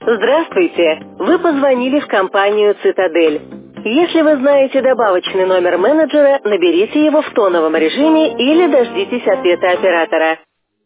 Здравствуйте! Вы позвонили в компанию «Цитадель». Если вы знаете добавочный номер менеджера, наберите его в тоновом режиме или дождитесь ответа оператора.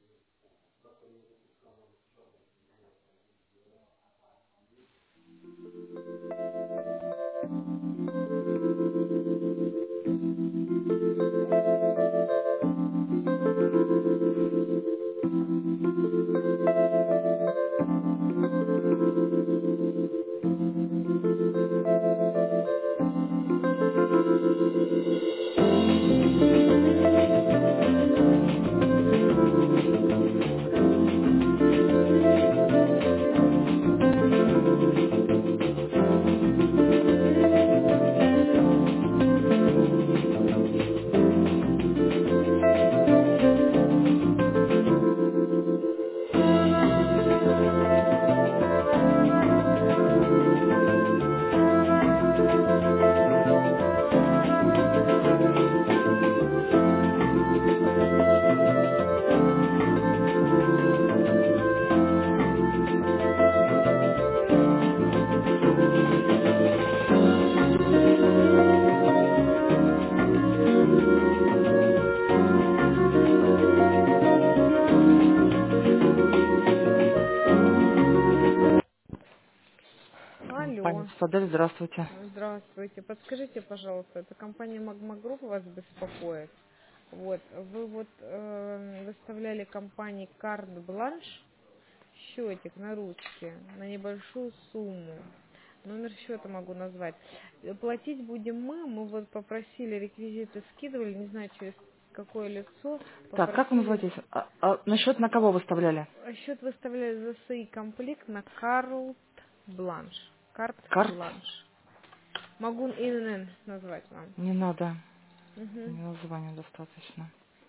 Пани Алло, Цитадель, здравствуйте. здравствуйте. Подскажите, пожалуйста, это компания Магма Групп вас беспокоит? Вот, вы выставляли компании карт бланш, счетик на ручке, на небольшую сумму. Номер счета могу назвать. Платить будем мы вот попросили, реквизиты скидывали, не знаю, через какое лицо, Так, как вы попросили. называетесь? Насчет на кого выставляли? Счет выставляли за СИ комплект на карт бланш. Карт Карт? бланш. Могу ИНН назвать вам. Не надо. Мгм. Мне названия достаточно.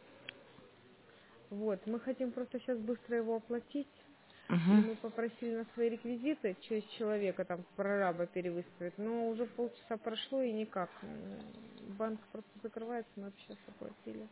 Вот, мы хотим просто сейчас быстро его оплатить. И Угу. мы попросили на свои реквизиты через человека, там, прораба перевыставить. Но уже полчаса прошло и никак. Банк просто закрывается, мы бы сейчас оплатили.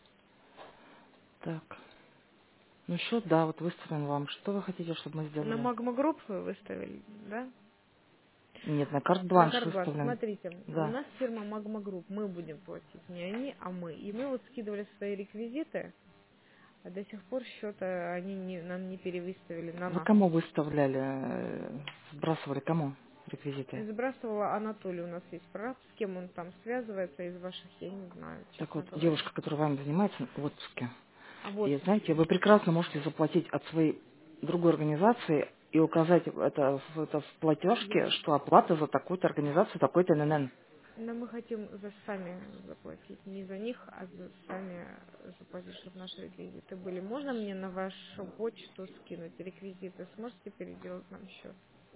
Так. Ну счет, да, вот выставлен вам. Что вы хотите, чтобы мы На сделали? Магма Групп вы выставили, да? Нет, на На карт-бланш Картбланш. выставлен. Смотрите, у Да. нас фирма Магма Групп, мы будем платить, не они, а мы. И мы вот скидывали свои реквизиты, а до сих пор счета они нам не перевыставили на Вы нас. кому выставляли? Сбрасывали кому реквизиты? Сбрасывала Анатолий, у нас есть прораб, с кем он там связывается из ваших, я не знаю, Так честно вот, говоря. девушка, которая вами занимается в отпуске. А вот, И знаете, вы прекрасно можете заплатить от своей другой организации и указать это в платежке, что оплата за такую-то организацию, такой-то ННН. но мы хотим за сами заплатить, не за них, а за сами заплатить, чтобы наши реквизиты были. Можно мне на вашу почту скинуть реквизиты? Сможете переделать нам счет?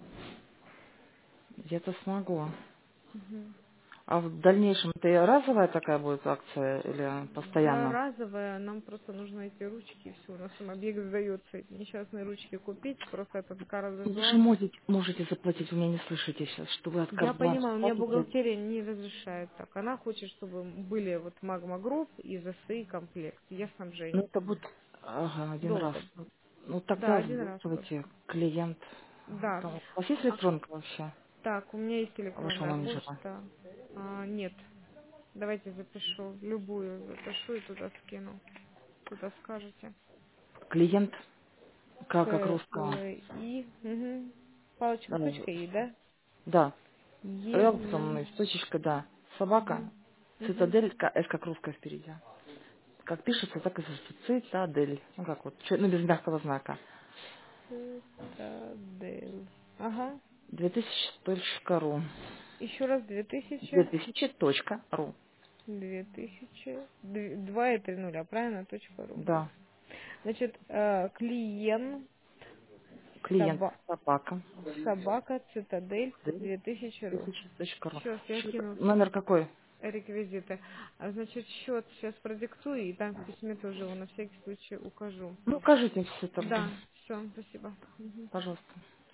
Я-то смогу. Мгм. А в дальнейшем это и разовая такая будет акция или Да, постоянно? разовая, нам просто нужно эти ручки, и все, у нас там объект сдается, эти несчастные ручки купить, просто этот Ну, вы же карт-бланш. можете заплатить, вы меня не слышите сейчас, что вы от Я карт-бланш понимаю, у меня платите. бухгалтерия не разрешает так. Она хочет, чтобы были вот Магма Групп и ЗСИ комплект. Я Ну, снабжение. это будет один раз. Долго. Ну, Да, тогда один раз сбрасывайте только. клиент. Да. Там, у вас есть А, электронка вообще так, у меня есть у вашего электронная менеджера? почта. Нет. Давайте запишу. Любую запишу и туда скину. Куда скажете. Клиент, как русского. КЛИ. Угу. Палочка Да, точка И, да? да. Л ЕИ. потом с точечкой, да. Собака. Угу. Угу. Цитадель, С как русская впереди. Как пишется, так и пишется. Цитадель. Ну как вот, ну без мягкого знака. Цитадель. Ага. 2000.ру. Еще раз 2000. 2000.ру. 2000. Два и 3 нуля, правильно? .ру. Да. Значит, клиент Клиент соба- собака. собака цитадель 2000 ру. 2000.ру. Сейчас я кину Номер какой? реквизиты. Значит, счет сейчас продиктую, и там в письме тоже его на всякий случай укажу. Ну, укажите все тогда. Да, все, спасибо. Мгм. Пожалуйста.